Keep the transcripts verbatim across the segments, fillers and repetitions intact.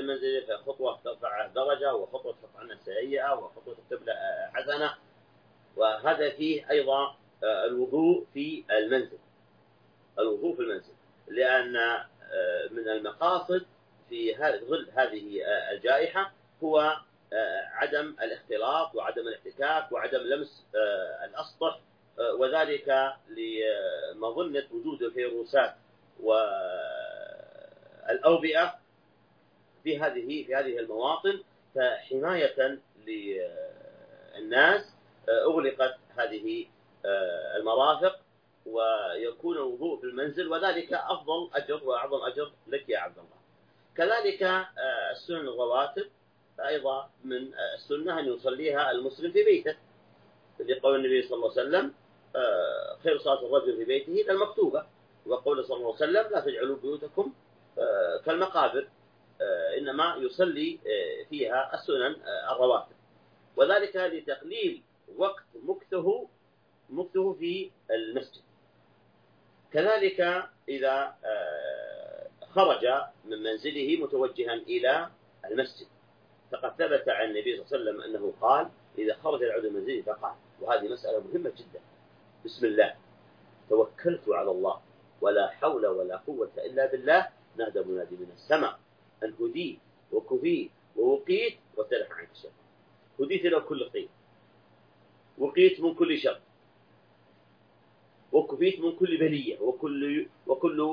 المنزل فخطوة ترفع درجة، وخطوة تحط عنها سيئة، وخطوة تكتب له حسنة. وهذا فيه أيضا الوضوء في المنزل، الوضوء في المنزل، لأن من المقاصد في ظل هذه الجائحة هو عدم الاختلاط وعدم الاحتكاك وعدم لمس الأسطح، وذلك لمظنة وجود الفيروسات والأوبئة في هذه في هذه المواطن. فحماية للناس أغلقت هذه المرافق، ويكون الوضوء في المنزل، وذلك أفضل أجر وأعظم أجر لك يا عبد الله. كذلك السنن الرواتب أيضا من السنة أن يصليها المسلم في بيته، لقول النبي صلى الله عليه وسلم خير صلاة الرجل في بيته المكتوبة، وقول صلى الله عليه وسلم لا تجعلوا بيوتكم كالمقابر، إنما يصلي فيها السنن الرواتب، وذلك لتقليل وقت مكثه مكثه في المسجد. كذلك إذا خرج من منزله متوجها إلى المسجد، فقد ثبت عن النبي صلى الله عليه وسلم أنه قال إذا خرج العبد من منزله فقال، وهذه مسألة مهمة جدا: بسم الله توكلت على الله ولا حول ولا قوة إلا بالله، نادى منادي من السماء أن هديت وكفيت ووقيت وتلح عنك الشر. هديت إلى كل خير، وقيت من كل شر، وكفيت من كل بلية وكل وكل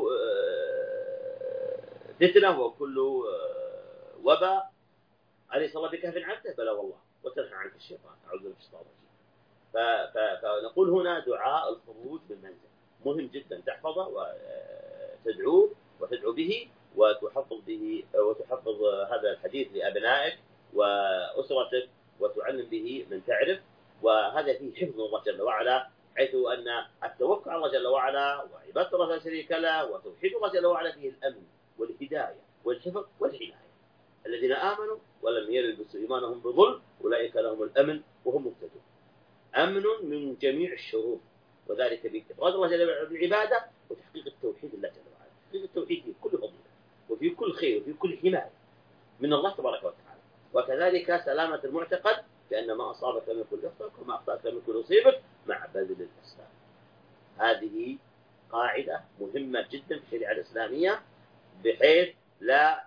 فتنة وكل وباء. أليس الله بكاف عبده؟ بلى والله، وتلح عنك الشيطان. أعوذ بالله من الشيطان الرجيم. فنقول هنا دعاء الخروج من المنزل مهم جدا، تحفظه وتدعوه وتدعو به وتحفظ به وتحفظ هذا الحديث لأبنائك وأسرتك وتعلم به من تعرف، وهذا فيه حفظ الله جل وعلا، حيث أن التوكل على الله جل وعلا وعبادة الله لا شريك له وتوحيد الله جل وعلا فيه الأمن والهداية والحفظ والحماية. الذين آمنوا ولم يلبسوا إيمانهم بظلم أولئك لهم الأمن وهم مهتدون. أمن من جميع الشرور، وذلك بإفراد الله جل وعلا بالعبادة وتحقيق التوحيد لله جل وعلا. تحقيق التوحيد في كل فضيلة وفي كل خير وفي كل حماية من الله تبارك وتعالى. وكذلك سلامة المعتقد، بأن ما أصابك لم يكن يخطئك وما أخطأك لم يكن يصيبك مع بذل الأسباب. هذه قاعدة مهمة جدا في الشريعة الإسلامية، بحيث لا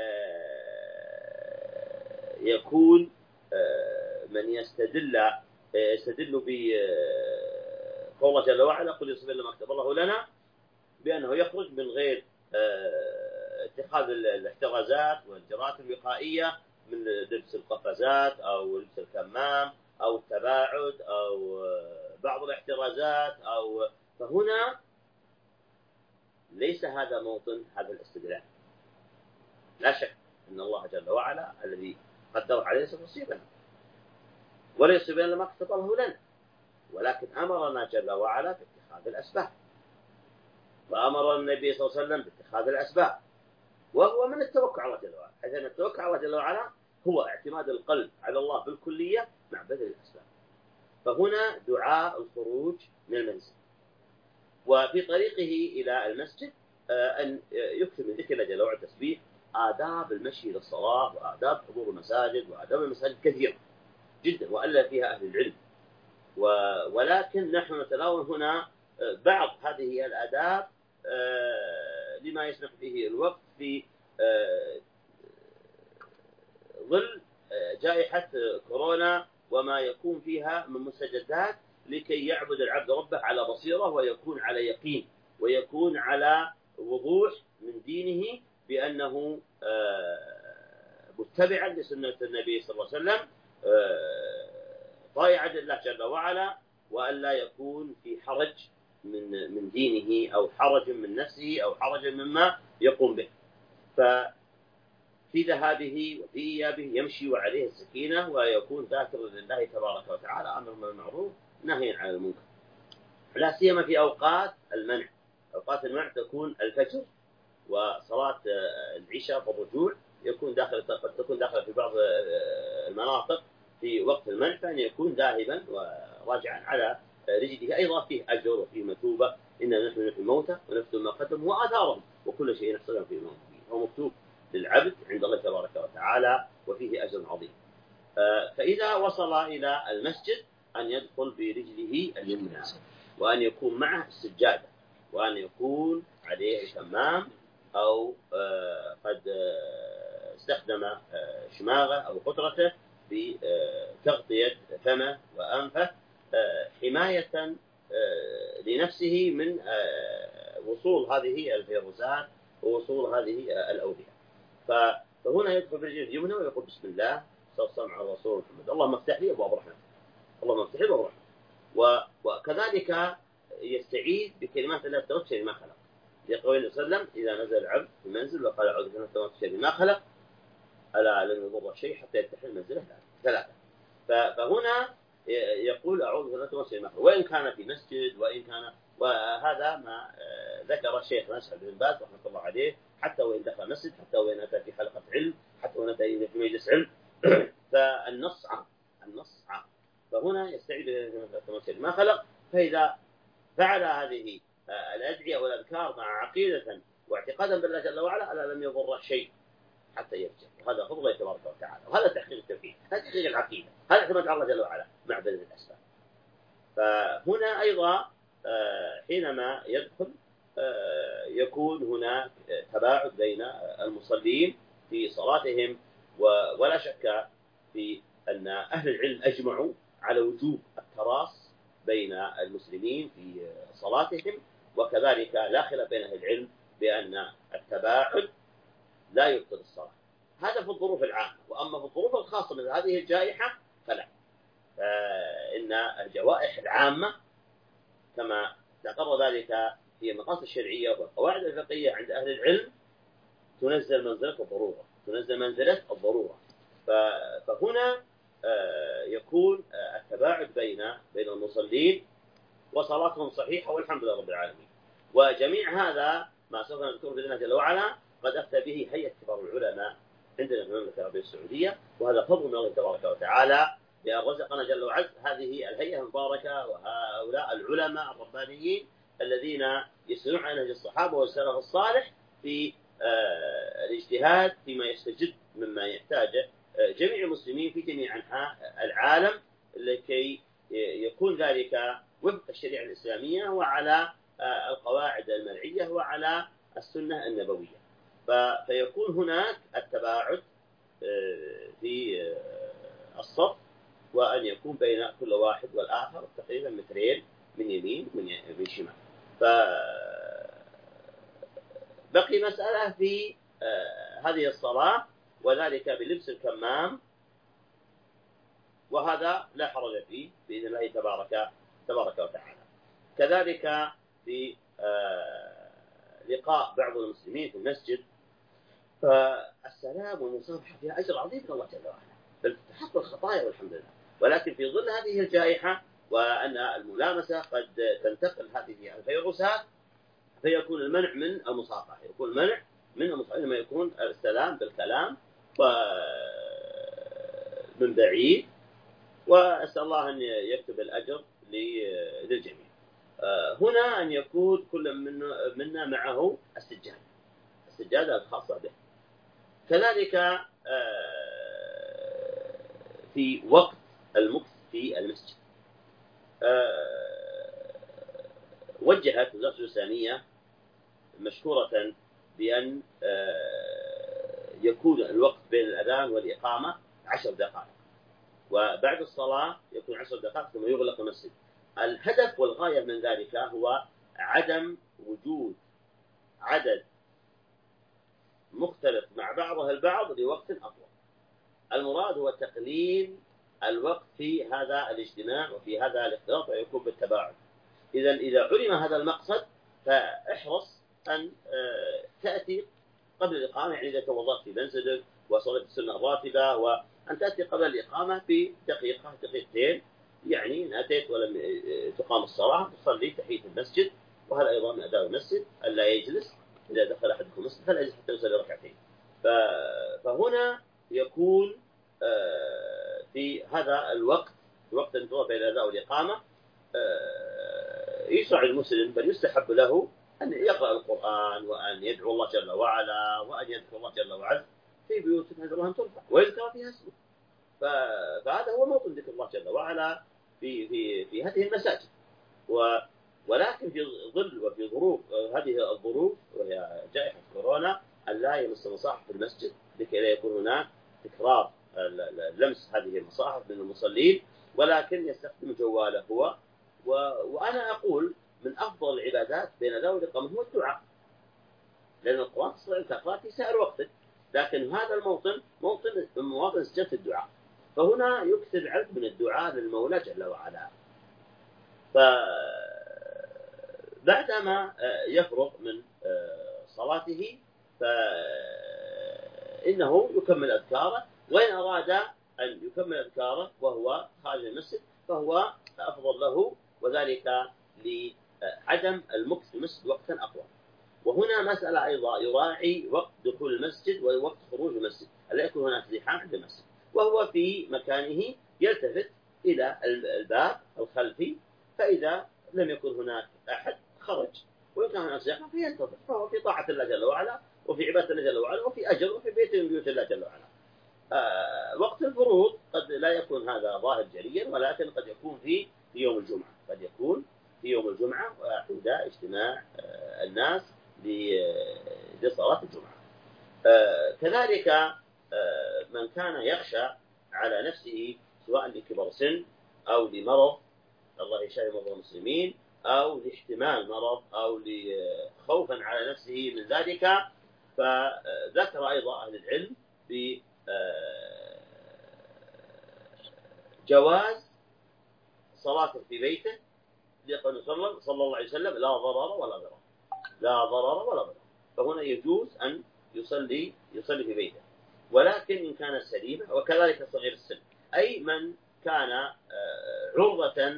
يكون من يستدل يستدل بقول الله جل وعلا قل يصيب إلا ما كتب الله لنا، بأنه يخرج من غير اتخاذ الاحترازات والإجراءات الوقائية من لبس القفازات أو لبس الكمام أو التباعد أو بعض الاحترازات أو فهنا ليس هذا موطن هذا الاستدلال. لا شك أن الله جل وعلا الذي قدر عليه سيصيبنا ولا يصيبنا لما كتب الله لنا، ولكن أمرنا جل وعلا باتخاذ الأسباب، وأمر النبي صلى الله عليه وسلم باتخاذ الأسباب، وهو من التوكل على الله جل وعلا، حيث أن التوكل على الله جل وعلا هو اعتماد القلب على الله بالكلية مع بذل الأسباب. فهنا دعاء الخروج من المنزل، وفي طريقه إلى المسجد أن يكثر من ذكر الله جل وعلا التسبيح. آداب المشي إلى الصلاة وآداب حضور المساجد وآداب المساجد كثيرة جدا وألا فيها أهل العلم، ولكن نحن نتناول هنا بعض هذه الآداب لما يسمح به الوقت في ظل جائحة كورونا وما يكون فيها من مستجدات، لكي يعبد العبد ربه على بصيرة ويكون على يقين ويكون على وضوح من دينه بأنه متبعا لسنة النبي صلى الله عليه وسلم طائعا لله جل وعلا، وأن لا يكون في حرج من من دينه أو حرج من نفسه أو حرج مما يقوم به. ففي ذهابه وفي إيابه يمشي وعليه السكينة ويكون ذاكرا لله تبارك وتعالى، أمر بالمعروف نهي عن المنكر، لا سيما في أوقات المنع. أوقات المنع تكون الفجر وصلاة العشاء والرجوع، يكون داخل قد تكون داخل في بعض المناطق في وقت المنع، فأن يكون ذاهبا وراجعا على رجله أيضا فيه أجر وفيه مثوبة. إننا نحن نحيي الموتى ونكتب ما قدموا وآثارهم وكل شيء نحصله في إمام مبين، هو مكتوب للعبد عند الله تبارك وتعالى. فإذا وصل إلى المسجد أن يدخل برجله اليمنى، وأن يكون معه السجادة، وأن يكون عليه كمام أو قد استخدم شماغه أو قطرته بتغطية فمه وأنفه حماية لنفسه من وصول هذه الفيروسات ووصول هذه الأوبئة. فهنا يدخل برجله اليمنى ويقول بسم الله صلى على الرسول محمد، اللهم افتح لي أبواب رحمتك، اللهم افتح لي أبواب رحمتك. وكذلك يستعيذ بكلمات الله تعالى شر ما خلق، يقول النبي صلى الله عليه وسلم إذا نزل العبد في المنزل وقال أعوذ بالله من شر ما خلق ألا لن يضر شيء حتى يفتح المنزل ثلاثة. فهنا يقول أعوذ بالله من شر ما خلق، وإن كان في مسجد، وإن كان، وهذا ما ذكر الشيخ ناصر بن باز رحمه الله عليه، حتى وإن دخل مسجد، حتى وإن أتى في حلقة علم، حتى وإن أتى في مجلس علم. فالنص عام، النص عام. فهنا يستعيذ من شر ما خلق. فإذا فعل هذه الأدعية والأذكار مع عقيدة واعتقادا بالله جل وعلا ألا لم يضر شيء حتى يرجع، وهذا فضل الله تبارك وتعالى، وهذا تحقيق التوحيد، هذا تحقيق العقيدة، هذا اعتماد على الله جل وعلا مع بذل الأسباب. فهنا أيضا حينما يدخل يكون هناك تباعد بين المصلين في صلاتهم، ولا شك في أن أهل العلم أجمعوا على وجوب التراص بين المسلمين في صلاتهم، وكذلك لا خلاف بين أهل العلم بأن التباعد لا يبطل الصلاة. هذا في الظروف العامة، وأما في الظروف الخاصة من هذه الجائحة فلا. فإن الجوائح العامة كما تقر ذلك في المقاصد الشرعية والقواعد الفقهية عند أهل العلم تنزل منزلة الضرورة، تنزل منزلة الضرورة. فهنا يكون التباعد بين بين المصلين وصلاتهم صحيحة والحمد لله رب العالمين. وجميع هذا ما سوف نذكره بإذن الله جل وعلا قد أفتى به هيئة كبار العلماء عندنا في المملكة العربية السعودية، وهذا فضل من الله تبارك وتعالى بأن رزقنا جل وعلا هذه الهيئة المباركة وهؤلاء العلماء الربانيين الذين يسيرون على نهج الصحابة والسلف الصالح في الاجتهاد فيما يستجد مما يحتاجه جميع المسلمين في جميع أنحاء العالم، لكي يكون ذلك وفق الشريعة الإسلامية وعلى القواعد المرعية وعلى السنة النبوية. فيكون هناك التباعد في الصف، وأن يكون بين كل واحد والآخر تقريبا مترين من يمين من شمال. فبقي مسألة في هذه الصلاة، وذلك بلبس الكمام، وهذا لا حرج فيه بإذن الله تبارك تبارك وتعالى. كذلك في لقاء بعض المسلمين في المسجد، فالسلام والمصافحة فيها أجر عظيم من الله جل وعلا، بل تحقق الخطايا والحمد لله. ولكن في ظل هذه الجائحة وأن الملامسة قد تنتقل هذه الفيروسات، فيكون المنع من المصافحة، يكون المنع من المصافحة لما يكون السلام بالكلام ومن بعيد، وأسأل الله أن يكتب الأجر للجميع. هنا أن يكون كل منا معه السجادة، السجادة الخاصة به. كذلك في وقت المكث في المسجد وجهت وزارة الإسلامية مشكورة بأن يكون الوقت بين الأذان والإقامة عشر دقائق، وبعد الصلاة يكون عشر دقائق ثم يغلق المسجد. الهدف والغاية من ذلك هو عدم وجود عدد مختلف مع بعضها البعض لوقت أطول. المراد هو تقليل الوقت في هذا الاجتماع وفي هذا الاختلاط، ويكون بالتباعد. إذا إذا علم هذا المقصد فاحرص أن تأتي قبل الإقامة، يعني إذا توضأت في منزلك وصلت السنة الراتبة، وأن تأتي قبل الإقامة بدقيقة دقيقتين، يعني إن أتيت ولم تقام الصلاة تصلي تحية المسجد، وهذا أيضا من آداب المسجد ألا يجلس إذا دخل أحدكم المسجد فلا يجلس حتى يصلي ركعتين. فهنا يكون في هذا الوقت، في وقت انتظار بين الأذان والإقامة، يشرع المسلم بل يستحب له أن يقرأ القرآن، وأن يدعو الله جل وعلا، وأن يذكر الله جل وعلا في بيوت يذكرها أن ترفع ويذكر فيها اسمه. فهذا هو موطن ذكر الله جل وعلا في في في هذه المساجد. ولكن في ظل وفي ظروف هذه الظروف وهي جائحة كورونا أن لا يمس مصاحف في المسجد لكي لا يكون هناك تكرار لمس هذه المصاحف من المصلين، ولكن يستخدم جواله هو. وأنا أقول من أفضل العبادات بين ذوي الإقامة هو الدعاء، لأن القرآن تستطيع أن تقرأ في سائر وقتك، لكن هذا الموطن موطن من مواطن سجدة الدعاء، فهنا يكثر العبد من الدعاء للمولى جل وعلا. فبعدما يفرغ من صلاته فإنه يكمل أذكاره، وإن أراد أن يكمل أذكاره وهو خارج المسجد فهو أفضل له، وذلك لعدم المكث في المسجد وقتا أطول. وهنا مسألة أيضا يراعي وقت دخول المسجد ووقت خروج المسجد، ألا يكون هناك ازدحام عند المسجد، وهو في مكانه يلتفت إلى الباب الخلفي، فإذا لم يكن هناك أحد خرج، وإن كان هناك زحمة فينتظر، فهو في طاعة الله جل وعلا وفي عبادة الله جل وعلا وفي أجر وفي بيت من بيوت الله جل وعلا. آه وقت الفروض قد لا يكون هذا ظاهر جليا، ولكن قد يكون في في يوم الجمعة، قد يكون في يوم الجمعة وعند اجتماع آه الناس لصلاة الجمعة. آه كذلك آه من كان يخشى على نفسه سواء لكبر سن أو لمرض، الله يشفي مرضى المسلمين، أو لاحتمال مرض أو لخوفا على نفسه من ذلك، فذكر أيضا أهل العلم بجواز صلاة في بيته، لقول صلى الله عليه وسلم لا ضرر ولا ضرر، لا ضرر ولا ضرر، فهنا يجوز أن يصلي يصلي في بيته، ولكن إن كان سليما، وكذلك صغير السن، أي من كان عرضة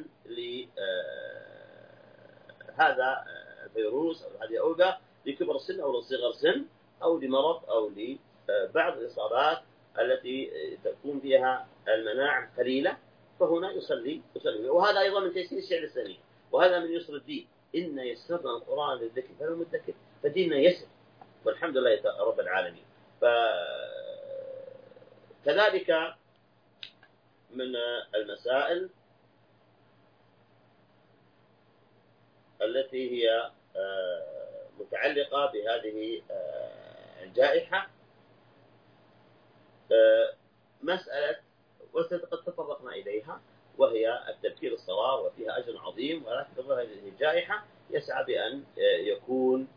لهذا الفيروس أو هذه الأوبئة لكبر السن أو لصغر السن أو لمرض أو لبعض الإصابات التي تكون فيها المناعة قليلة، فهنا يصلي يصلي وهذا أيضا من تيسير الشعر السليم، وهذا من يسر الدين، إن يسرنا القرآن للذكر فهو مدكر، فديننا يسر والحمد لله رب العالمين. فكذلك من المسائل التي هي متعلقة بهذه الجائحة مسألة وقد تطرقنا إليها، وهي التبكير الصلاة، وفيها أجر عظيم، ولكن في هذه الجائحة يسعى بأن يكون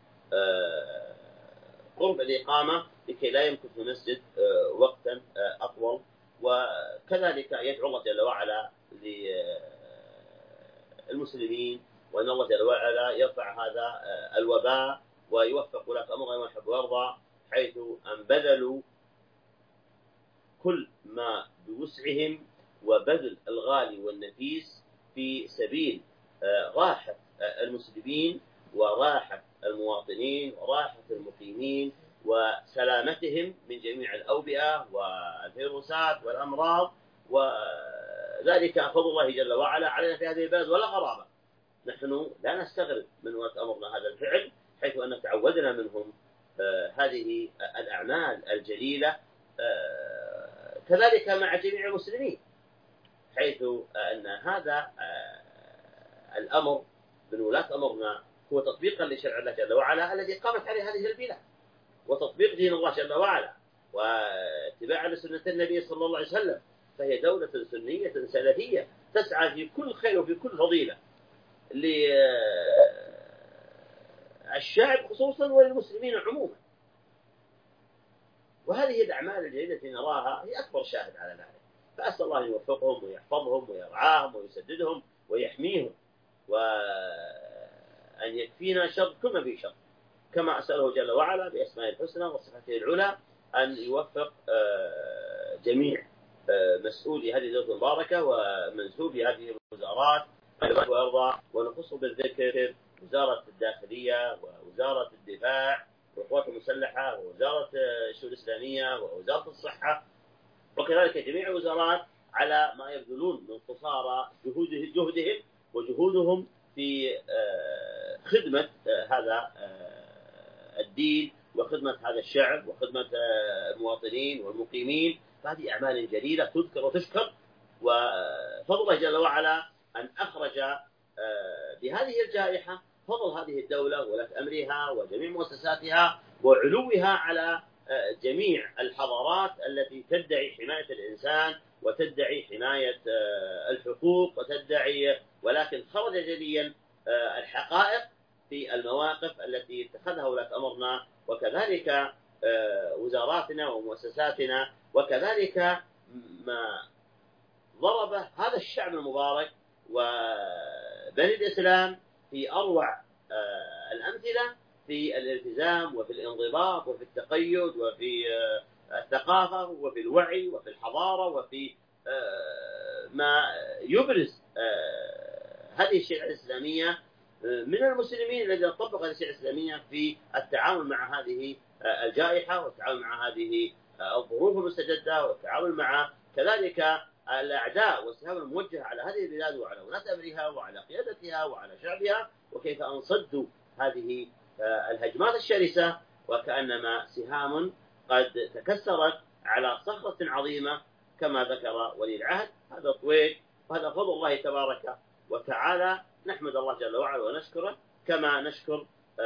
قرب الإقامة لكي لا يمكث في المسجد وقتا أطول. وكذلك يدعو الله جل وعلا للمسلمين وأن الله جل وعلا يرفع هذا الوباء ويوفق لك أمر ما يحب ويرضى، حيث أن بذلوا كل ما بوسعهم وبذل الغالي والنفيس في سبيل راحة المسلمين وراحة المواطنين وراحة المقيمين وسلامتهم من جميع الأوبئة والفيروسات والأمراض، وذلك فضل الله جل وعلا علينا في هذه البلد ولا غرابة. نحن لا نستغرب من وقت أمرنا هذا الفعل، حيث أن تعودنا منهم هذه الأعمال الجليلة، كذلك مع جميع المسلمين، حيث أن هذا الأمر من ولاة أمرنا هو تطبيقا لشرع الله جل وعلا الذي قامت عليه هذه البلاد، وتطبيق دين الله جل وعلا، واتباعا لسنة النبي صلى الله عليه وسلم، فهي دولة سنية سلفية تسعى في كل خير وفي كل فضيلة للشعب خصوصا وللمسلمين عموما. وهذه الأعمال الجيدة التي نراها هي أكبر شاهد على ذلك، فأسأل الله أن يوفقهم ويحفظهم ويرعاهم ويسددهم ويحميهم، وأن يكفينا شر كل ما في شر، كما أسأله جل وعلا بأسمائه الحسنى وصفاته العلى أن يوفق جميع مسؤولي هذه الدولة المباركة ومنسوبي هذه الوزارات ويرضى، ونخص بالذكر وزارة الداخلية ووزارة الدفاع والقوات المسلحة ووزارة الشؤون الإسلامية ووزارة الصحة، وكذلك جميع الوزارات على ما يبذلون من قصارى جهدهم وجهودهم في خدمة هذا الدين وخدمة هذا الشعب وخدمة المواطنين والمقيمين فهذه أعمال جليلة تذكر وتشكر. وفضل الله جل وعلا أن أخرج بهذه الجائحة فضل هذه الدولة ولاة أمرها وجميع مؤسساتها وعلوها على جميع الحضارات التي تدعي حماية الإنسان وتدعي حماية الحقوق وتدعي، ولكن خرج جليا الحقائق في المواقف التي اتخذها ولاة أمرنا وكذلك وزاراتنا ومؤسساتنا، وكذلك ما ضرب هذا الشعب المبارك وبني الإسلام في أروع الأمثلة في الالتزام وفي الانضباط وفي التقيد وفي الثقافة وفي الوعي وفي الحضارة وفي ما يبرز هذه الشريعة الإسلامية من المسلمين الذين طبقوا هذه الشريعة الإسلامية في التعامل مع هذه الجائحة والتعامل مع هذه الظروف المستجدة والتعامل مع كذلك الأعداء والسهام الموجهة على هذه البلاد وعلى ولاة أمرها وعلى قيادتها وعلى شعبها، وكيف أنصدوا هذه الهجمات الشرسة وكأنما سهام قد تكسرت على صخرة عظيمة كما ذكر ولي العهد. هذا طويل وهذا فضل الله تبارك وتعالى، نحمد الله جل وعلا ونشكره، كما نشكر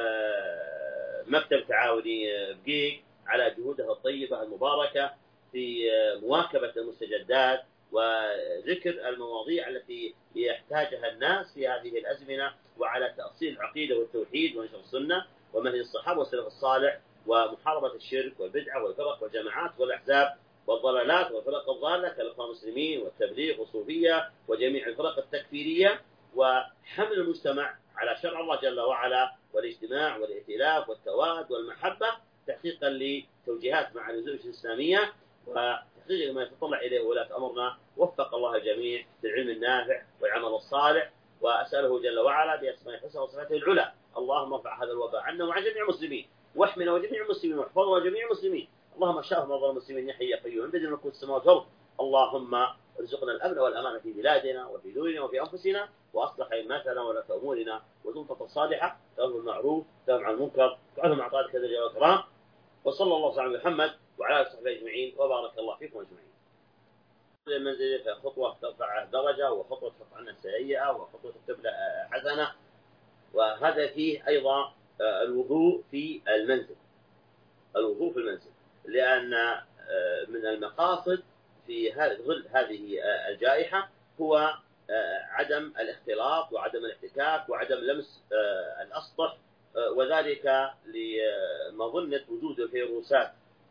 مكتب تعاوني بقيق على جهوده الطيبة المباركة في مواكبة المستجدات وذكر المواضيع التي يحتاجها الناس في هذه الأزمنة، وعلى تأصيل العقيدة والتوحيد ونشر السنة ومنهج الصحابة والسلف الصالح ومحاربة الشرك والبدعة والفرق والجماعات والأحزاب والضلالات والفرق الضالة كالإخوان المسلمين والتبليغ والصوفية وجميع الفرق التكفيرية، وحمل المجتمع على شرع الله جل وعلا والاجتماع والائتلاف والتواد والمحبة تحقيقا لتوجيهات معالي الزوجة الإسلامية وتحقيق ما يتطلع إليه ولاة أمرنا. وفق الله الجميع للعلم النافع والعمل الصالح، وأسأله جل وعلا بأسماء الحسنى وصفاته العلى اللهم ارفع هذا الوباء عنا وعن جميع المسلمين، واحمنا وجميع المسلمين واحفظنا وجميع المسلمين، اللهم اشف مرضى المسلمين يا حي يا قيوم بدل ملكوت السماوات والارض، اللهم ارزقنا الامن والامان في بلادنا وفي دورنا وفي انفسنا، واصلح ائمتنا ولاة امورنا وسلطة الصالحة، تأمر بالمعروف تنهى عن المنكر وتعلم مع طاعتك ذي الكرام. وصلى الله على محمد وعلى اله وصحبه اجمعين، وبارك الله فيكم اجمعين. المنزل خطوة ترفع درجة، وخطوة ترفع عنا سيئة، وخطوة تكتب له حسنة. وهذا فيه أيضا الوضوء في المنزل، الوضوء في المنزل، لأن من المقاصد في ظل هذه الجائحة هو عدم الاختلاط وعدم الاحتكاك وعدم لمس الأسطح، وذلك لمظنة وجود الفيروسات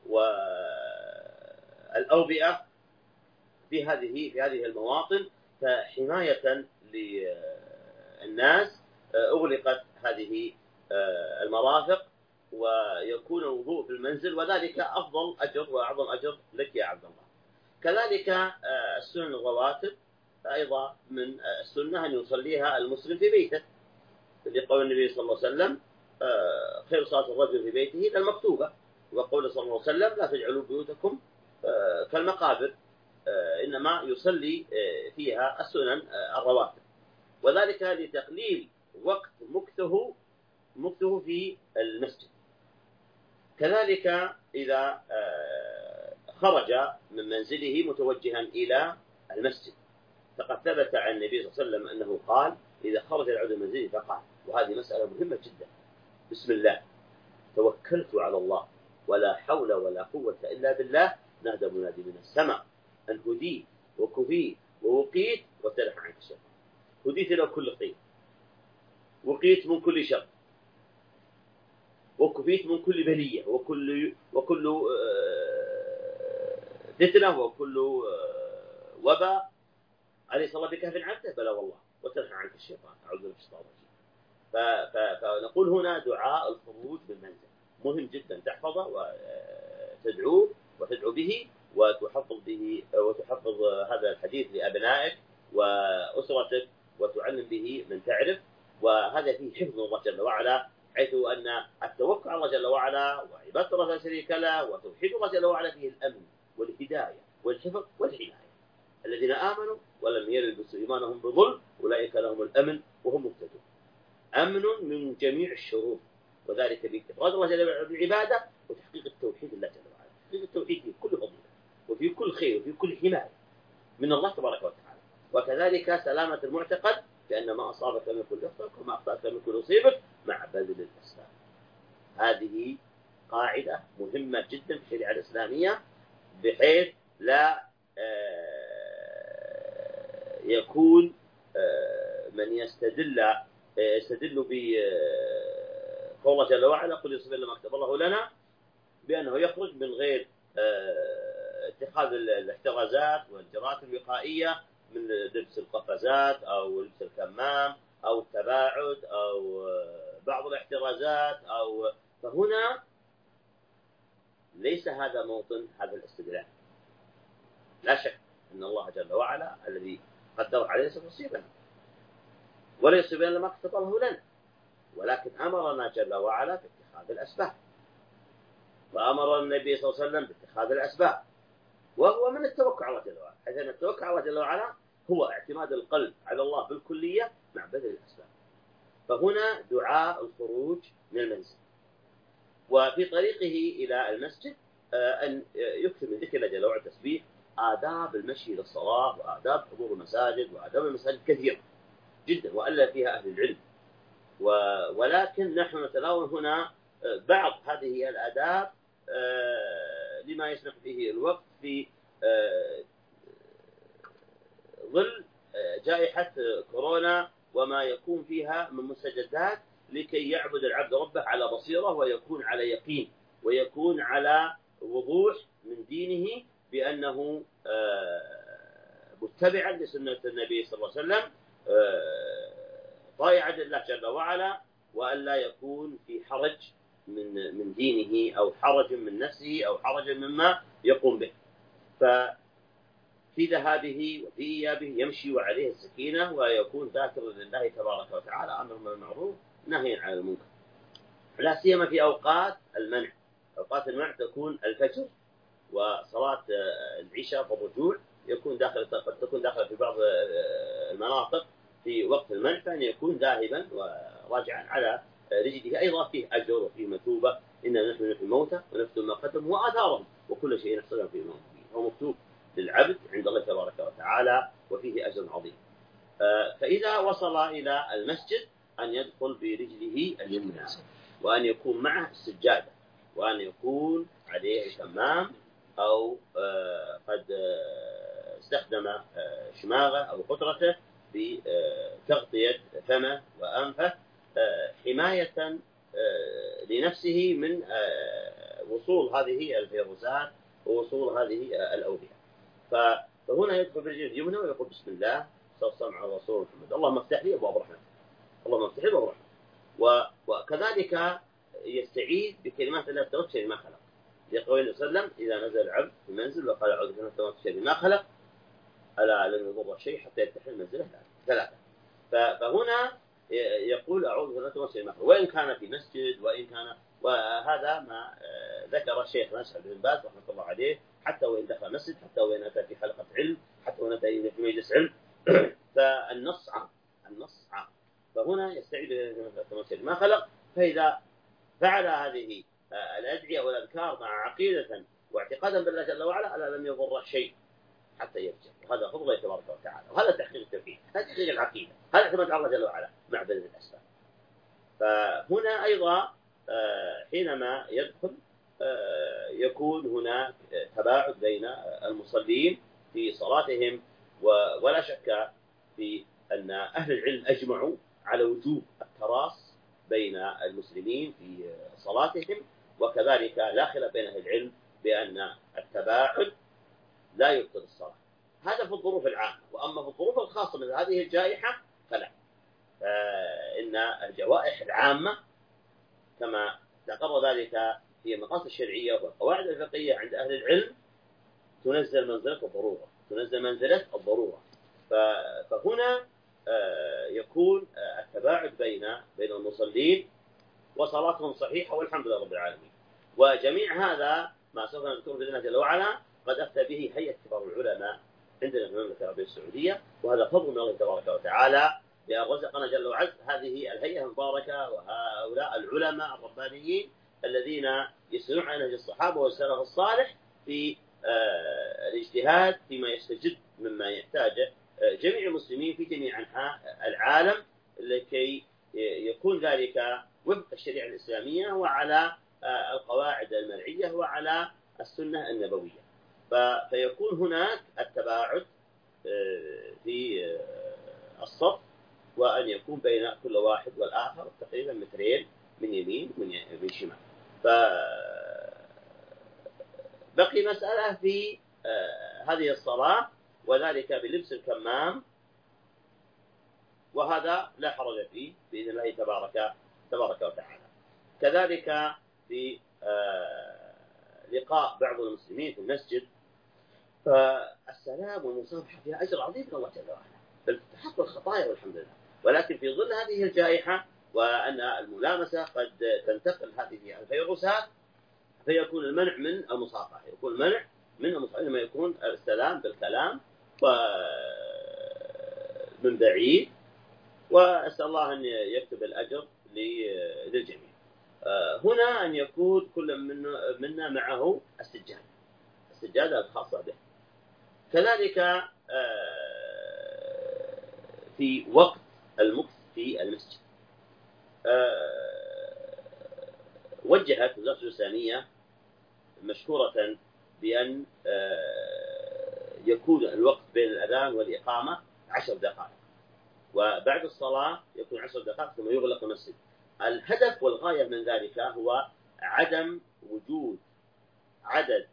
والأوبئة في هذه في هذه المواطن. فحماية للناس أغلقت هذه المرافق، ويكون الوضوء في المنزل، وذلك أفضل أجر وأعظم أجر لك يا عبد الله. كذلك السنن الرواتب أيضا من السنة أن يصليها المسلم في بيته، لقول النبي صلى الله عليه وسلم خير صلاة الرجل في بيته المكتوبة، وقول صلى الله عليه وسلم لا تجعلوا بيوتكم كالمقابر، إنما يصلي فيها السنن الرواتب، وذلك لتقليل وقت مكثه مكثه في المسجد. كذلك إذا خرج من منزله متوجها إلى المسجد، فقد ثبت عن النبي صلى الله عليه وسلم أنه قال إذا خرج العبد من منزله فقال، وهذه مسألة مهمة جدا، بسم الله توكلت على الله ولا حول ولا قوة إلا بالله، نادى منادي من السماء أن هديت وكفيت ووقيت وتلح عنك الشر. هديت إلى كل خير، وقيت من كل شر، وكفيت من كل بلية وكل وكل فتنة وكل وباء. عليه الصلاة بكهف عبده بلى والله وتلح عنك الشيطان، أعوذ بالله من الشيطان الرجيم. فنقول هنا دعاء الخروج بالمنزل مهم جدا، تحفظه وتدعوه وتدعو به وتحفظ به وتحفظ هذا الحديث لأبنائك وأسرتك وتعلم به من تعرف، وهذا فيه حفظ الله جل وعلا، حيث أن التوكل على الله جل وعلا وعبادة الله لا شريك له وتوحيد الله جل وعلا فيه الأمن والهداية والحفظ والعناية. الذين آمنوا ولم يلبسوا إيمانهم بظلم أولئك لهم الأمن وهم مهتدون. أمن من جميع الشرور، وذلك بإفراد الله جل وعلا بالعبادة وتحقيق التوحيد لله جل وعلا. تحقيق التوحيد فيه كل فضيلة، وفي كل خير وفي كل حماية من الله تبارك وتعالى. وكذلك سلامة المعتقد بأن ما أصابك لم يكن يخطئك وما أخطأك لم يكن يصيبك مع بذل الأسباب. هذه قاعدة مهمة جدا في الشريعة الإسلامية، بحيث لا يكون من يستدل يستدل بقول الله جل وعلا قل يصبر لما كتب الله لنا بأنه يخرج من غير اتخاذ الاحترازات والإجراءات الوقائية من لبس القفازات أو لبس الكمام أو التباعد أو بعض الاحترازات أو فهنا ليس هذا موطن هذا الاستدلال. لا شك أن الله جل وعلا الذي قدر عليه سيصيبنا ولا يصيبنا لما كتب الله لنا، ولكن أمرنا جل وعلا باتخاذ الأسباب، وأمر النبي صلى الله عليه وسلم باتخاذ الأسباب، وهو من التوكل على الله جل وعلا، حيث أن التوكل على الله جل وعلا هو اعتماد القلب على الله بالكلية مع بذل الأسباب. فهنا دعاء الخروج من المنزل، وفي طريقه إلى المسجد أن يكثر من ذكر الله جل وعلا التسبيح. آداب المشي للصلاة وآداب حضور المساجد وآداب المساجد كثيرة جدا وألا فيها أهل العلم، ولكن نحن نتناول هنا بعض هذه الآداب لما يسمح به الوقت في ظل جائحة كورونا وما يكون فيها من مستجدات، لكي يعبد العبد ربه على بصيرة ويكون على يقين ويكون على وضوح من دينه بأنه متبعا لسنة النبي صلى الله عليه وسلم طائعا لله جل وعلا، وأن لا يكون في حرج من من دينه أو حرج من نفسه أو حرج مما يقوم به. ففي ذهابه وفي إيابه يمشي وعليه السكينة ويكون ذاكرا لله تبارك وتعالى أمر بالمعروف نهي عن المنكر، لا سيما في أوقات المنع. أوقات المنع تكون الفجر وصلاة العشاء والرجوع، يكون داخل قد تكون داخل في بعض المناطق في وقت المنع، فأن يكون ذاهبا وراجعا على رجله أيضا فيه أجر وفيه مثوبة. إننا نحن نحيي الموتى ونكتب ما قدموا وآثارهم وكل شيء نحصله في الموت، هو مكتوب للعبد عند الله تبارك وتعالى وفيه أجر عظيم. فإذا وصل إلى المسجد أن يدخل برجله اليمنى، وأن يكون معه السجادة، وأن يكون عليه كمام أو قد استخدم شماغه أو قطرته بتغطية فمه وأنفه حماية لنفسه من وصول هذه الفيروسات ووصول هذه الأوبئة. فهنا يدخل برجله اليمنى ويقول بسم الله صلى على رسول محمد اللهم افتح لي أبواب رحمة، اللهم افتح لي أبواب رحمة. وكذلك يستعيذ بكلمات الله تغفر ما خلق، لقول النبي صلى الله عليه وسلم إذا نزل العبد في المنزل وقال أعوذ بكلمات الله ما خلق ألا لم يضر شيء حتى يفتح منزله ثلاثة. فهنا يقول أعوذ بكلمات الله ما خلق، وإن كان في مسجد وإن كان، وهذا ما ذكر الشيخ ناصر بن باز رحمه الله عليه، حتى وإن دخل مسجد، حتى وإن أتى في حلقة علم، حتى وإن أتى في مجلس علم. فالنص عام، النص عام. فهنا يستعيد ما خلق. فإذا فعل هذه الأدعية والأذكار مع عقيدة واعتقادا بالله جل وعلا ألا لم يضر شيء حتى يرجع، وهذا فضل الله تبارك وتعالى، وهذا تحقيق التوحيد، هذا تحقيق العقيدة، هذا اعتماد على الله جل وعلا مع بذل الأسباب. فهنا أيضا حينما يدخل يكون هناك تباعد بين المصلين في صلاتهم، ولا شك في أن أهل العلم أجمعوا على وجوب التراص بين المسلمين في صلاتهم، وكذلك لا خلاف بين أهل العلم بأن التباعد لا يبطل الصلاة. هذا في الظروف العامة، وأما في الظروف الخاصة من هذه الجائحة فلا، فإن الجوائح العامة كما ذكر ذلك في المقاصد الشرعية والقواعد الفقهية عند أهل العلم تنزل منزلة الضرورة، تنزل منزلة الضرورة. فهنا يكون التباعد بين بين المصلين وصلاتهم صحيحة والحمد لله رب العالمين. وجميع هذا ما سوف نذكره بإذن الله جل وعلا قد أفتى به هيئة كبار العلماء عندنا في المملكة العربية السعودية، وهذا فضل من الله تبارك وتعالى بأن رزقنا جل وعلا هذه الهيئة المباركة وهؤلاء العلماء الربانيين الذين يسيرون على نهج الصحابة والسلف الصالح في الاجتهاد فيما يستجد مما يحتاجه جميع المسلمين في جميع أنحاء العالم لكي يكون ذلك وفق الشريعة الإسلامية وعلى القواعد المرعية وعلى السنة النبوية، فيكون هناك التباعد في الصف، وأن يكون بين كل واحد والآخر تقريبا مترين من يمين ومن شمال. فبقي مسألة في هذه الصلاة، وذلك بلبس الكمام، وهذا لا حرج فيه بإذن الله تبارك تبارك وتعالى. كذلك في لقاء بعض المسلمين في المسجد، فالسلام والمصافحة فيها أجر عظيم من الله جل وعلا، بل تحط الخطايا والحمد لله. ولكن في ظل هذه الجائحة وأن الملامسة قد تنتقل هذه الفيروسات، فيكون المنع من المصافحة، يكون المنع من المصافحة لما يكون السلام بالكلام ومن بعيد، وأسأل الله أن يكتب الأجر للجميع. هنا أن يكون كل منا معه السجادة السجادة الخاصة به. كذلك في وقت المكث في المسجد، وجهت وزارة الإسلامية مشكورة بأن يكون الوقت بين الأذان والإقامة عشر دقائق، وبعد الصلاة يكون عشر دقائق ثم يغلق المسجد. الهدف والغاية من ذلك هو عدم وجود عدد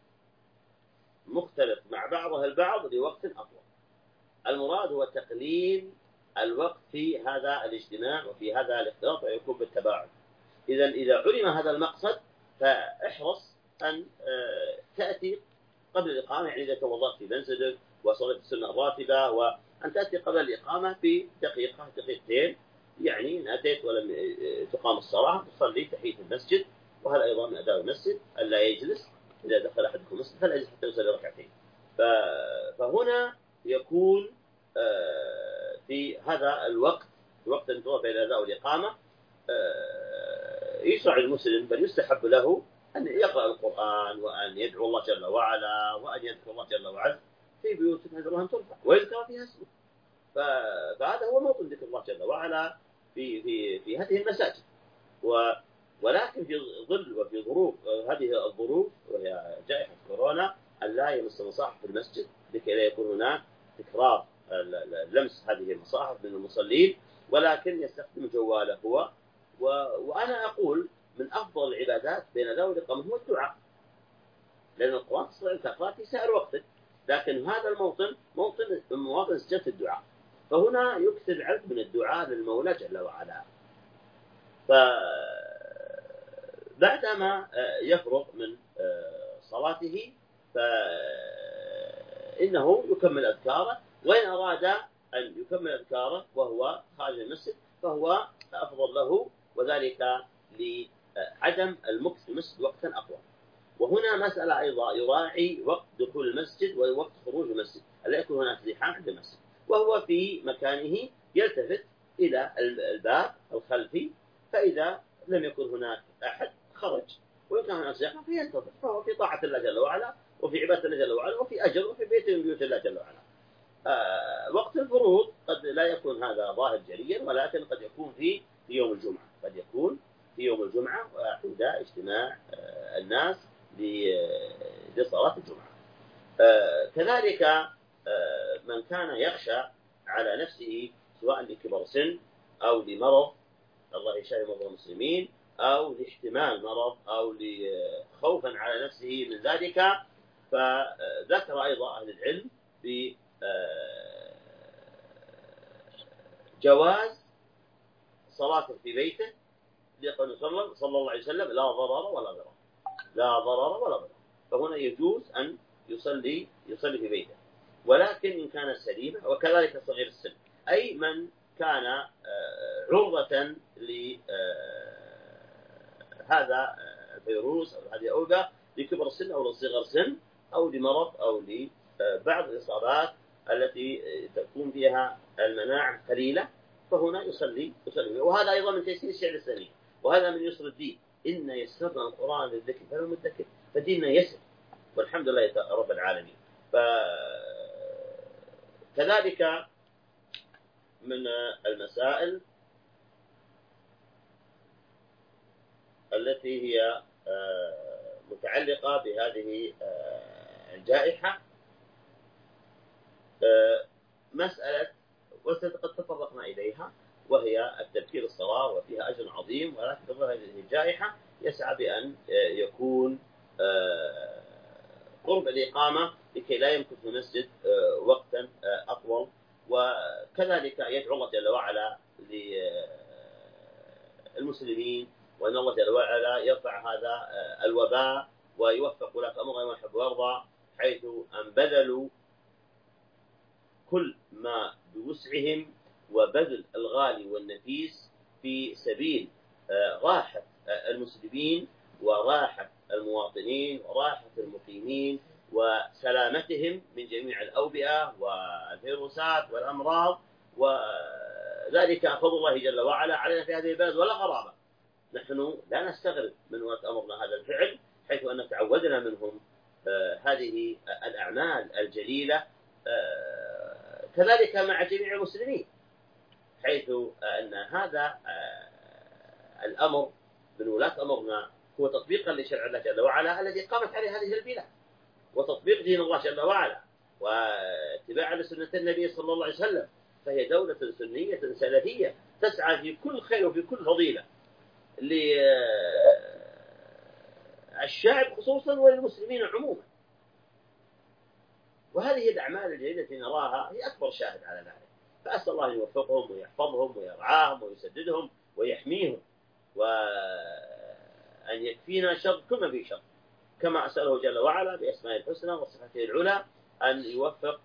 مختلف مع بعضها البعض لوقت أطول. المراد هو تقليل الوقت في هذا الاجتماع وفي هذا الاختلاط، ويكون بالتباعد. إذا إذا علم هذا المقصد فاحرص أن تأتي قبل الإقامة، يعني إذا توضأت في منزلك وصلت السنة الراتبة، وأن تأتي قبل الإقامة بدقيقة دقيقتين، يعني إن أتيت ولم تقام الصلاة تصلي تحية المسجد، وهذا أيضا من آداب المسجد ألا يجلس إذا دخل أحدكم المسجد فلا يجلس حتى يصلي ركعتين. فهنا يكون في هذا الوقت وقت انتظار بين الأذان والإقامة يشرع المسلم بل يستحب له أن يقرأ القرآن وأن يدعو الله جل وعلا وأن يذكر الله جل وعلا في بيوت نذرها أن ترفع ويذكر فيها اسمه. فهذا هو موطن ذكر الله جل وعلا في في في هذه المساجد. ولكن في ظل وفي ظروف هذه الظروف وهي جائحة كورونا أن لا يمس المصاحف في المسجد لكي لا يكون هناك تكرار لمس هذه المصاحف من المصلين، ولكن يستخدم جواله هو. وأنا أقول من أفضل العبادات بين ذوي الإقامة هو الدعاء، لأن القرآن تستطيع أن تقرأ في سائر وقتك، لكن هذا الموطن موطن من مواطن استجابة الدعاء، فهنا يكثر العبد من الدعاء للمولى جل وعلا. فبعدما يفرغ من صلاته فإنه يكمل أذكاره، وإن أراد أن يكمل أذكاره وهو خارج المسجد فهو أفضل له، وذلك لعدم المكث في المسجد وقتا أطول. وهنا مسألة أيضا يراعي وقت دخول المسجد ووقت خروج المسجد، ألا يكون هناك ازدحام عند المسجد، وهو في مكانه يلتفت إلى الباب الخلفي، فإذا لم يكن هناك أحد خرج، وإن كان هناك زحمة فينتظر، فهو في طاعة الله جل وعلا وفي عبادة الله جل وعلا وفي أجر وفي بيت من بيوت الله جل وعلا. آه وقت الفروض قد لا يكون هذا ظاهر جليا، ولكن قد يكون في في يوم الجمعة، قد يكون في يوم الجمعة عند اجتماع آه الناس لصلاة الجمعة. آه كذلك آه من كان يخشى على نفسه سواء لكبر سن أو لمرض، الله يشفي مرضى المسلمين، أو لاحتمال مرض أو لخوفا على نفسه من ذلك، فذكر أيضا أهل العلم بجواز صلاة في بيته، لقول صلى الله عليه وسلم لا ضرر ولا ضرر، لا ضرر ولا ضرر، فهنا يجوز أن يصلي يصلي في بيته، ولكن إن كان سليما. وكذلك صغير السن، أي من كان عرضة لهذا الفيروس أو هذه الأوبئة لكبر السن أو لصغر السن أو لمرض أو لبعض الإصابات التي تكون فيها المناعة قليلة، فهنا يصلي يصلي. وهذا أيضا من تيسير الشريعة الإسلامية، وهذا من يسر الدين. إن يسرنا القرآن للذكر فلو مدكر، فديننا يسر والحمد لله رب العالمين. كذلك من المسائل التي هي متعلقة بهذه الجائحة مسألة وقد تطرقنا إليها، وهي التبكير الصلاة، وفيها أجر عظيم، ولكن تظل هذه الجائحة يسعى بأن يكون قرب الإقامة لكي لا يمكث في المسجد وقتا أطول. وكذلك يدعو الله جل وعلا للمسلمين وأن الله جل وعلا يرفع هذا الوباء ويوفق ولاة أمرهم ويحب ويرضى، حيث أن بذلوا كل ما بوسعهم وبذل الغالي والنفيس في سبيل راحة المسلمين وراحة المواطنين وراحة المقيمين وسلامتهم من جميع الأوبئة والفيروسات والأمراض. وذلك فضل الله جل وعلا علينا في هذه البلد ولا غرابة. نحن لا نستغرب من ولاة أمرنا هذا الفعل، حيث أن تعودنا منهم هذه الأعمال الجليلة. كذلك مع جميع المسلمين، حيث أن هذا الأمر من ولاة أمرنا هو تطبيقا لشرع الله جل وعلا الذي قامت عليه هذه البلاد، وتطبيق دين الله جل وعلا، واتباعا لسنة النبي صلى الله عليه وسلم. فهي دولة سنية سلفية تسعى في كل خير وفي كل فضيلة للشعب خصوصا وللمسلمين عموما. وهذه الأعمال الجيدة التي نراها هي أكبر شاهد على ذلك. فأسأل الله أن يوفقهم ويحفظهم ويرعاهم ويسددهم ويحميهم، وأن يكفينا شر كل ما فيه شر، كما أسأله جل وعلا بأسمائه الحسنى وصفاته العلى أن يوفق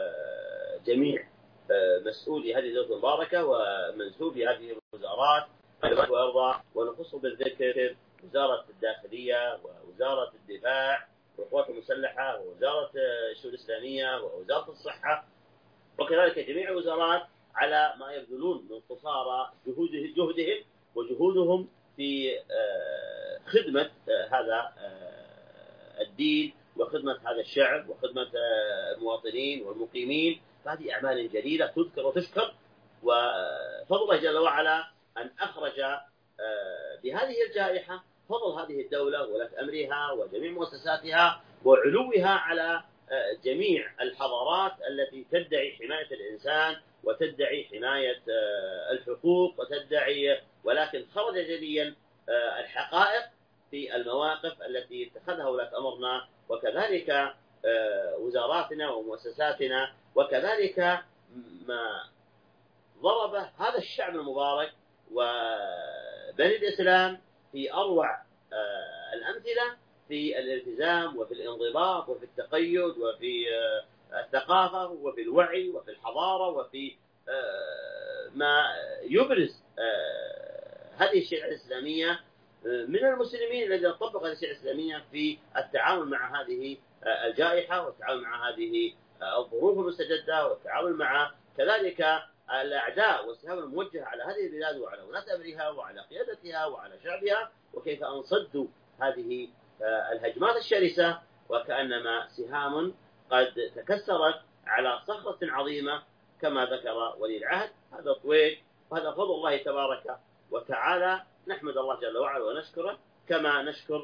جميع مسؤولي هذه الدولة المباركة ومنسوبي هذه الوزارات ويرضى. ونخص بالذكر وزارة الداخلية ووزارة الدفاع والقوات المسلحة ووزارة الشؤون الإسلامية ووزارة الصحة، وكذلك جميع الوزارات على ما يبذلون من قصارى جهودهم وجهودهم في خدمة هذا الدين وخدمة هذا الشعب وخدمة المواطنين والمقيمين. فهذه أعمال جليلة تذكر وتشكر. وفضل الله جل وعلا أن أخرج بهذه الجائحة فضل هذه الدولة ولاة أمرها وجميع مؤسساتها وعلوها على جميع الحضارات التي تدعي حماية الإنسان وتدعي حماية الحقوق وتدعي، ولكن خرج جليا الحقائق في المواقف التي اتخذها ولاة أمرنا، وكذلك وزاراتنا ومؤسساتنا، وكذلك ما ضرب هذا الشعب المبارك وبني الإسلام في أروع الأمثلة في الالتزام وفي الانضباط وفي التقيد وفي الثقافة وفي الوعي وفي الحضارة وفي ما يبرز هذه الشريعة الإسلامية من المسلمين الذين طبقوا هذه الشريعة الإسلامية في التعامل مع هذه الجائحة والتعامل مع هذه الظروف المستجدة والتعامل مع كذلك الأعداء والسهام الموجهة على هذه البلاد وعلى ولاة أمرها وعلى قيادتها وعلى شعبها، وكيف أنصدوا هذه الهجمات الشرسة وكأنما سهام قد تكسرت على صخرة عظيمة كما ذكر ولي العهد. هذا طويل وهذا فضل الله تبارك وتعالى. نحمد الله جل وعلا ونشكره، كما نشكر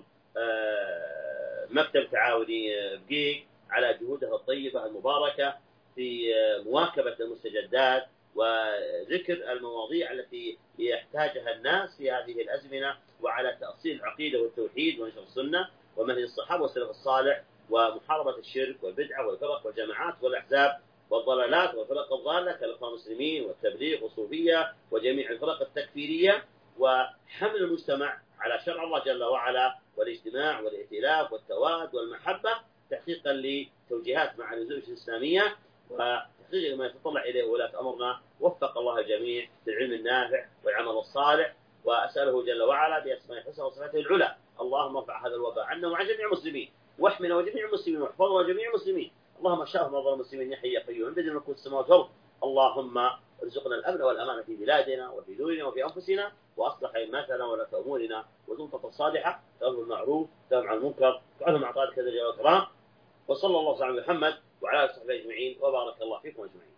مكتب تعاوني بقيق على جهودها الطيبة المباركة في مواكبة المستجدات وذكر المواضيع التي يحتاجها الناس في هذه الأزمنة، وعلى تأصيل العقيدة والتوحيد ونشر السنة ومنهج الصحابة والسلف الصالح ومحاربة الشرك والبدعة والفرق والجماعات والأحزاب والضلالات والفرق الضالة كالإخوان المسلمين والتبليغ والصوفية وجميع الفرق التكفيرية، وحمل المجتمع على شرع الله جل وعلا والاجتماع والائتلاف والتواد والمحبة تحقيقا لتوجيهات معالي الزوجة الإسلامية وتحقيق ما يتطلع إليه ولاة أمرنا. وفق الله الجميع للعلم النافع والعمل الصالح، وأسأله جل وعلا بأسماء الحسنى وصفاته العلى اللهم ارفع هذا الوباء عنا وعن جميع المسلمين، واحمنا وجميع المسلمين واحفظنا وجميع المسلمين. اللهم شاف مرضى المسلمين يا حي يا قيوم بدل ملكوت السماوات والأرض. اللهم ارزقنا الأمن والأمان في بلادنا وفي دورنا وفي أنفسنا، وأصلح أئمتنا ولاة أمورنا وسلطة الصالحة، تأمر بالمعروف تنهى عن المنكر، تعلم أعطائك هذا الجلال والإكرام. وصلى الله على محمد وعلى آله وصحبه أجمعين، وبارك الله فيكم أجمعين.